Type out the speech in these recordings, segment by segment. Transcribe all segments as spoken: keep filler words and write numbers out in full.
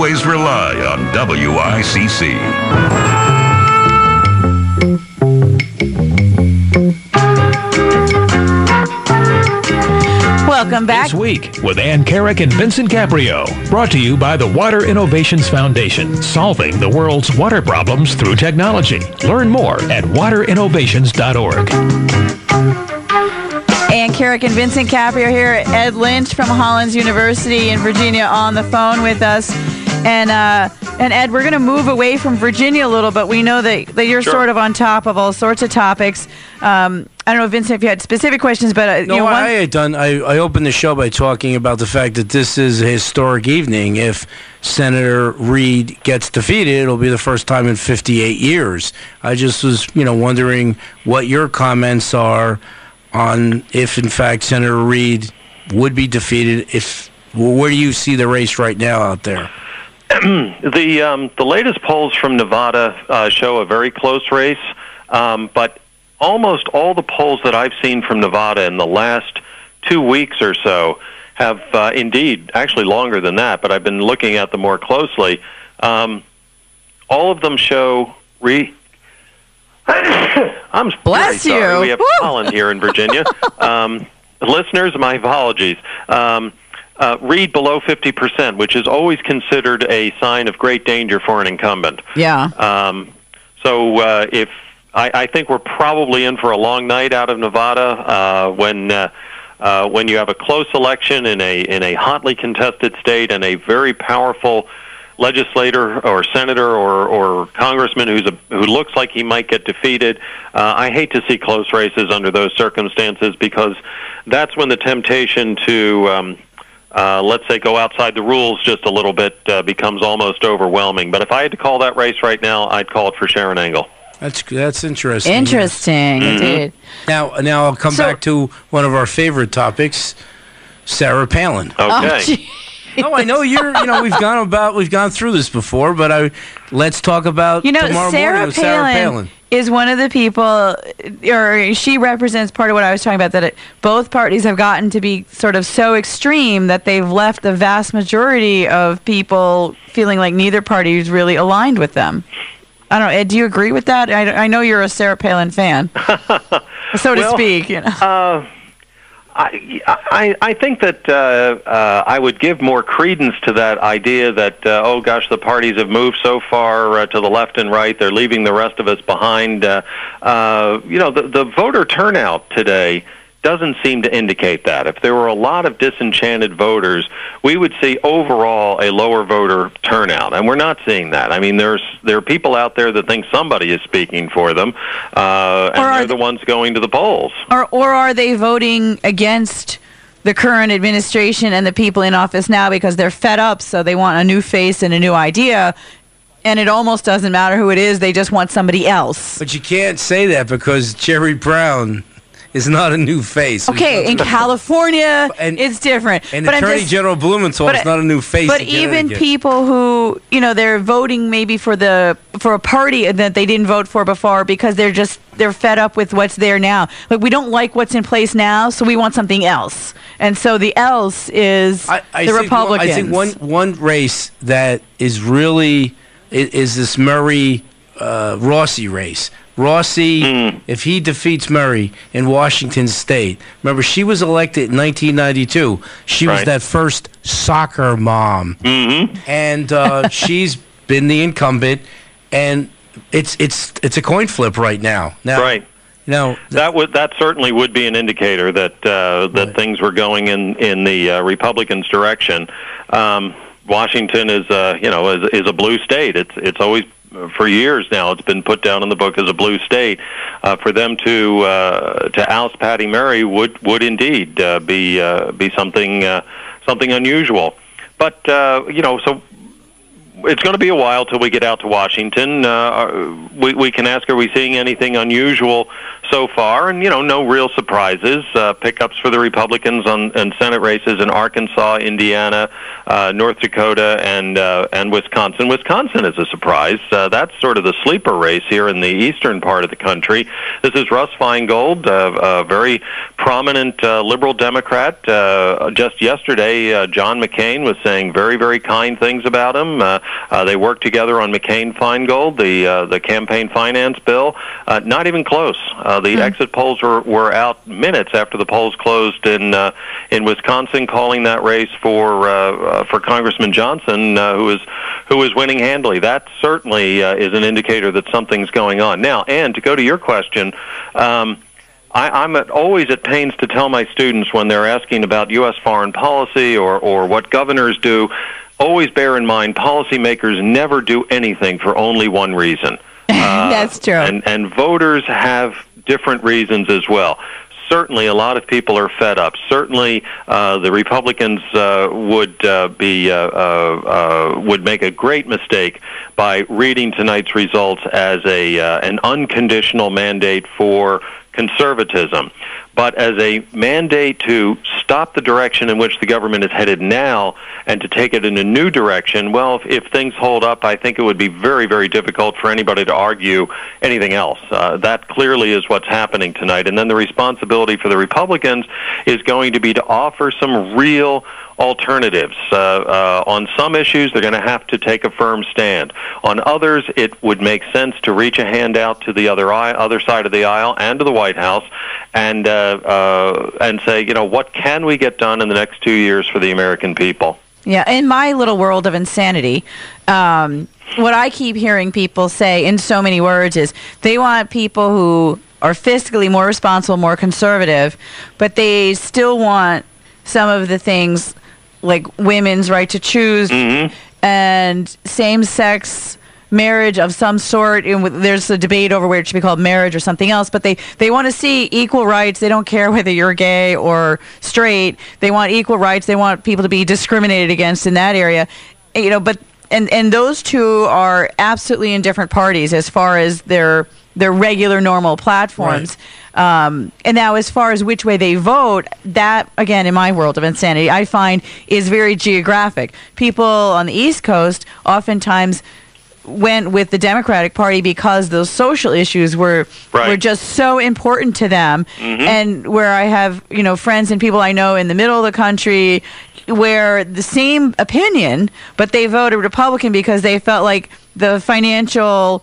always rely on W I C C. Welcome back. This Week with Ann Carrick and Vincent Caprio. Brought to you by the Water Innovations Foundation, solving the world's water problems through technology. Learn more at water innovations dot org. Ann Carrick and Vincent Caprio here. Ed Lynch from Hollins University in Virginia on the phone with us. And uh, and Ed, we're going to move away from Virginia a little, but we know that, that you're Sure. sort of on top of all sorts of topics. Um, I don't know, Vincent, if you had specific questions, but... Uh, No, you know, one- I had done. I, I opened the show by talking about the fact that this is a historic evening. If Senator Reid gets defeated, it'll be the first time in fifty-eight years. I just was, you know, wondering what your comments are on if, in fact, Senator Reid would be defeated. If where do you see the race right now out there? The um, the latest polls from Nevada uh, show a very close race, um, but almost all the polls that I've seen from Nevada in the last two weeks or so have uh, indeed, actually longer than that, but I've been looking at them more closely. Um, all of them show re. I'm Bless very sorry. you. We have Woo. pollen here in Virginia. um, listeners, my apologies. Um, Uh, Reid below fifty percent, which is always considered a sign of great danger for an incumbent. Yeah. Um, so uh, if I, I think we're probably in for a long night out of Nevada uh, when uh, uh, when you have a close election in a in a hotly contested state and a very powerful legislator or senator or, or congressman who's a, who looks like he might get defeated. Uh, I hate to see close races under those circumstances because that's when the temptation to um, Uh, let's say go outside the rules just a little bit uh, becomes almost overwhelming. But if I had to call that race right now, I'd call it for Sharon Engel. That's that's interesting. Interesting, Mhm. indeed. Now, now I'll come So- back to one of our favorite topics, Sarah Palin. Okay. Oh, gee. No, I know you're. You know, we've gone about, we've gone through this before, but I let's talk about You know, tomorrow Sarah morning with Palin, Sarah Palin. is one of the people, or she represents part of what I was talking about, that it, both parties have gotten to be sort of so extreme that they've left the vast majority of people feeling like neither party is really aligned with them. I don't know, Ed, do you agree with that? I, I know you're a Sarah Palin fan, so to Well, speak. You know. Uh, I, I, I think that uh, uh, I would give more credence to that idea that, uh, oh gosh, the parties have moved so far uh, to the left and right, they're leaving the rest of us behind. Uh, uh, you know, the, the voter turnout today doesn't seem to indicate that. If there were a lot of disenchanted voters, we would see overall a lower voter turnout, and we're not seeing that. I mean, there's there are people out there that think somebody is speaking for them, uh, and Or are they're the th- ones going to the polls. Or, or are they voting against the current administration and the people in office now because they're fed up, so they want a new face and a new idea, and it almost doesn't matter who it is, they just want somebody else? But you can't say that because Jerry Brown is not a new face. Okay, in California, And- it's different. And but I'm Attorney just- General Blumenthal but is I- not a new face. But in even Connecticut. people who, you know, they're voting maybe for the for a party that they didn't vote for before because they're just they're fed up with what's there now. Like, we don't like what's in place now, so we want something else. And so the else is I, I the think Republicans. One, I think one one race that is really is, is this Murray uh, Rossi race. Rossi, Mm. if he defeats Murray in Washington State, remember she was elected in nineteen ninety-two. She was Right. that first soccer mom, Mm-hmm. and uh, she's been the incumbent. And it's it's it's a coin flip right now. Now, Right. You know, That would that certainly would be an indicator that uh, that Right. things were going in in the uh, Republicans' direction. Um, Washington is uh, you know is, is a blue state. It's it's always for years now. It's been put down in the book as a blue state. Uh, for them to uh, to oust Patty Murray would would indeed uh, be uh, be something uh, something unusual. But uh, you know so. it's going to be a while till we get out to Washington. Uh, we, we can ask, are we seeing anything unusual so far? And, you know, no real surprises. Uh, pickups for the Republicans on, on Senate races in Arkansas, Indiana, uh, North Dakota, and uh, and Wisconsin. Wisconsin is a surprise. Uh, that's sort of the sleeper race here in the eastern part of the country. This is Russ Feingold, uh, a very prominent uh, liberal Democrat. Uh, just yesterday, uh, John McCain was saying very, very kind things about him. Uh, uh, they worked together on McCain-Feingold, the uh, the campaign finance bill. Uh, not even close. Uh, the mm-hmm. exit polls were, were out minutes after the polls closed in uh, in Wisconsin, calling that race for uh, uh, for Congressman Johnson, uh, who is who is winning handily. That certainly uh, is an indicator that something's going on. Now, and to go to your question. Um, I, I'm at, always at pains to tell my students when they're asking about U S foreign policy or, or what governors do, always bear in mind policymakers never do anything for only one reason. Uh, That's true. And, and voters have different reasons as well. Certainly, a lot of people are fed up. Certainly, uh, the Republicans uh, would uh, be uh, uh, uh, would make a great mistake by reading tonight's results as a uh, an unconditional mandate for conservatism. But as a mandate to stop the direction in which the government is headed now and to take it in a new direction, well, if, if things hold up, I think it would be very, very difficult for anybody to argue anything else. Uh, that clearly is what's happening tonight. And then the responsibility for the Republicans is going to be to offer some real alternatives. Uh, uh, on some issues, they're going to have to take a firm stand. On others, it would make sense to reach a hand out to the other aisle, other side of the aisle and to the White House and uh, uh, and say, you know, what can we get done in the next two years for the American people? Yeah, in my little world of insanity, um, what I keep hearing people say in so many words is they want people who are fiscally more responsible, more conservative, but they still want some of the things like women's right to choose mm-hmm. and same-sex marriage of some sort. And there's a debate over where it should be called marriage or something else, but they, they want to see equal rights. They don't care whether you're gay or straight. They want equal rights. They want people to be discriminated against in that area. You know, but and, and those two are absolutely in different parties as far as their their regular normal platforms. Right. Um, and now as far as which way they vote, that, again, in my world of insanity, I find is very geographic. People on the East Coast oftentimes went with the Democratic Party because those social issues were right. were just so important to them. Mm-hmm. And where I have, you know, friends and people I know in the middle of the country where the same opinion, but they voted Republican because they felt like the financial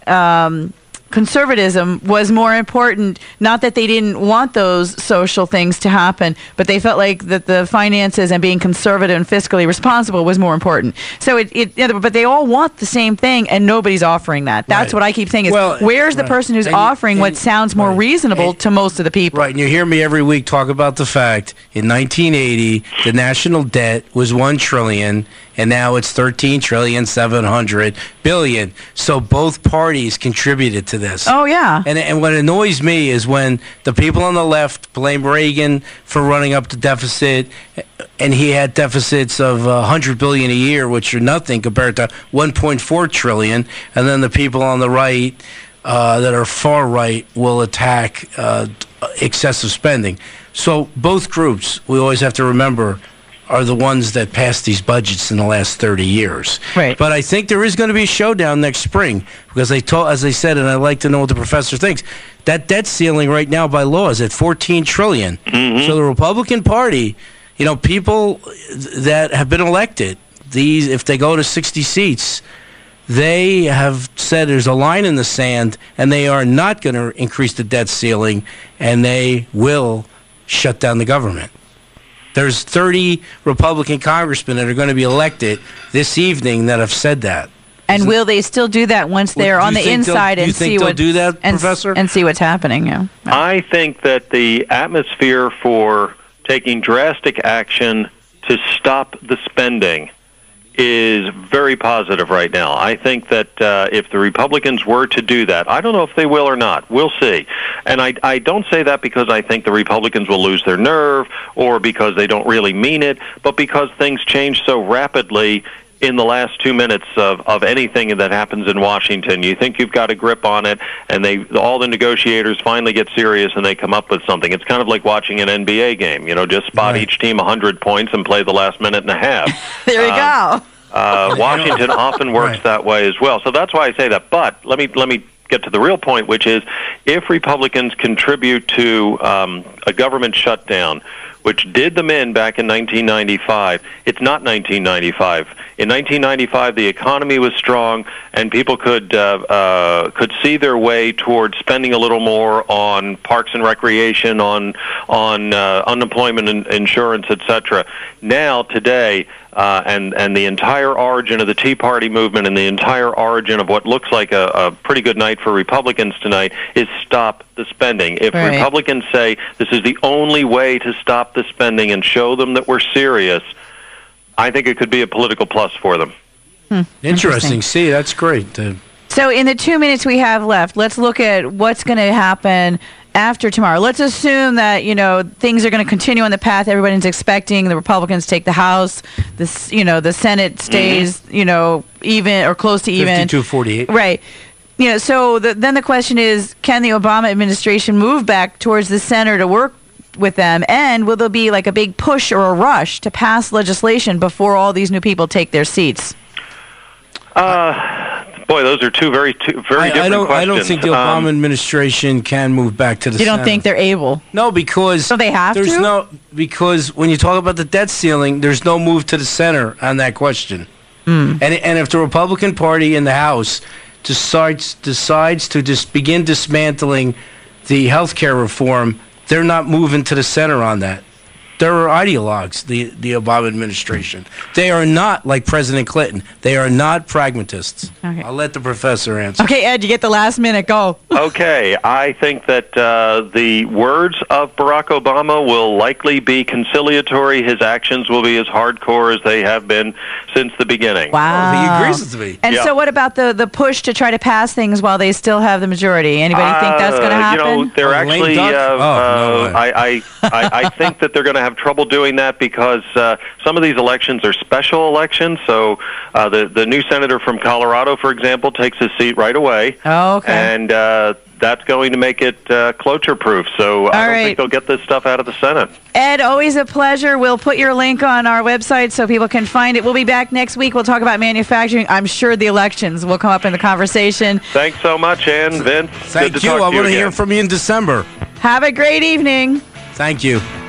um, conservatism was more important. Not that they didn't want those social things to happen, but they felt like that the finances and being conservative and fiscally responsible was more important. So it, it yeah, but they all want the same thing, and nobody's offering that. That's right. what I keep saying is, well, where's right. the person who's and offering you, what sounds more right. reasonable and, to most of the people? Right, and you hear me every week talk about the fact in nineteen eighty the national debt was one trillion dollars, and now it's thirteen trillion seven hundred billion dollars. So both parties contributed to this. Oh, yeah. And and what annoys me is when the people on the left blame Reagan for running up the deficit, and he had deficits of one hundred billion dollars a year, which are nothing compared to one point four trillion dollars, and then the people on the right uh, that are far right will attack uh, excessive spending. So both groups, we always have to remember, are the ones that passed these budgets in the last thirty years. Right. But I think there is going to be a showdown next spring because they told, as I said, and I'd like to know what the professor thinks, that debt ceiling right now by law is at fourteen trillion dollars. Mm-hmm. So the Republican Party, you know, people that have been elected, these if they go to sixty seats, they have said there's a line in the sand, and they are not going to increase the debt ceiling, and they will shut down the government. There's thirty Republican congressmen that are going to be elected this evening that have said that. And Isn't, will they still do that once they're well, on the inside and see what do that, and, Professor? and see what's happening? Yeah. I think that the atmosphere for taking drastic action to stop the spending is very positive right now. I think that uh, if the Republicans were to do that, I don't know if they will or not. We'll see. And I, I don't say that because I think the Republicans will lose their nerve or because they don't really mean it, but because things change so rapidly in the last two minutes of, of anything that happens in Washington. You think you've got a grip on it, and they all the negotiators finally get serious and they come up with something. It's kind of like watching an N B A game. You know, just spot Right. each team one hundred points and play the last minute and a half. There you Um, go. Uh, Washington often works Right. that way as well. So that's why I say that. But let me let me get to the real point, which is if Republicans contribute to um, a government shutdown, which did them in back in nineteen ninety-five, it's not nineteen ninety-five. In nineteen ninety-five, the economy was strong, and people could uh, uh, could see their way toward spending a little more on parks and recreation, on on uh, unemployment and insurance, et cetera. Now, today, uh, and and the entire origin of the Tea Party movement and the entire origin of what looks like a, a pretty good night for Republicans tonight is stop the spending. If Right. Republicans say this is the only way to stop the spending and show them that we're serious, I think it could be a political plus for them. Interesting. Interesting. See, that's great. Uh, So in the two minutes we have left, let's look at what's going to happen after tomorrow. Let's assume that, you know, things are going to continue on the path everybody's expecting. The Republicans take the House. This, you know, the Senate stays, Mm-hmm. you know, even or close to even. fifty-two forty-eight. Right. You know, so the, then the question is, can the Obama administration move back towards the center to work with them? And will there be like a big push or a rush to pass legislation before all these new people take their seats? Uh, boy, those are two very two very I, different I don't. questions. I don't think the Obama Um, administration can move back to the. You don't center. think they're able? No, because So they have there's to? no because when you talk about the debt ceiling, there's no move to the center on that question. Hmm. And and if the Republican Party in the House decides decides to just begin dismantling the health care reform, they're not moving to the center on that. They're ideologues, the, the Obama administration. They are not like President Clinton. They are not pragmatists. Okay. I'll let the professor answer. Okay, Ed, you get the last minute. Go. Okay, I think that uh, the words of Barack Obama will likely be conciliatory. His actions will be as hardcore as they have been since the beginning. Wow. Oh, he agrees with me. And Yeah. so what about the, the push to try to pass things while they still have the majority? Anybody think that's going to Uh, happen? You know, they're Oh, lame actually. duck? Uh, Oh, no uh, way. I, I, I, I think that they're going to have trouble doing that because uh, some of these elections are special elections. So uh, the the new senator from Colorado, for example, takes his seat right away. Oh, okay. And uh, that's going to make it uh, cloture-proof. So I don't right. think they'll get this stuff out of the Senate. Ed, always a pleasure. We'll put your link on our website so people can find it. We'll be back next week. We'll talk about manufacturing. I'm sure the elections will come up in the conversation. Thanks so much, Ann, Vince. Thank Good to you. talk I to want to again. hear from you in December. Have a great evening. Thank you.